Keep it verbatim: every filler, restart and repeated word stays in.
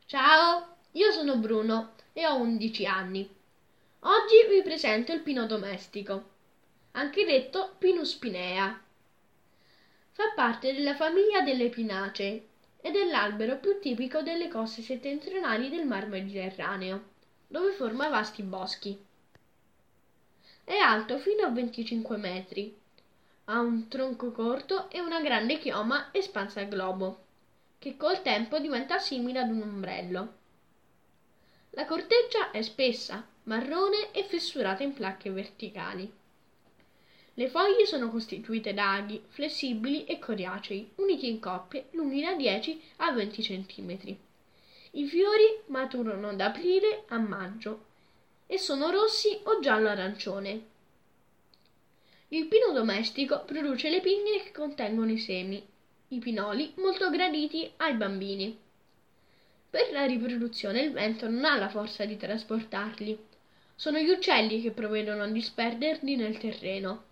Ciao, io sono Bruno e ho undici anni. Oggi vi presento il pino domestico, anche detto Pinus pinea. Fa parte della famiglia delle pinacee ed è l'albero più tipico delle coste settentrionali del Mar Mediterraneo, dove forma vasti boschi. È alto fino a venticinque metri, ha un tronco corto e una grande chioma espansa a globo, che col tempo diventa simile ad un ombrello. La corteccia è spessa, marrone e fessurata in placche verticali. Le foglie sono costituite da aghi flessibili e coriacei, uniti in coppie lunghi da dieci a venti centimetri. I fiori maturano da aprile a maggio e sono rossi o giallo-arancione. Il pino domestico produce le pigne che contengono i semi, i pinoli molto graditi ai bambini. Per la riproduzione il vento non ha la forza di trasportarli. Sono gli uccelli che provvedono a disperderli nel terreno.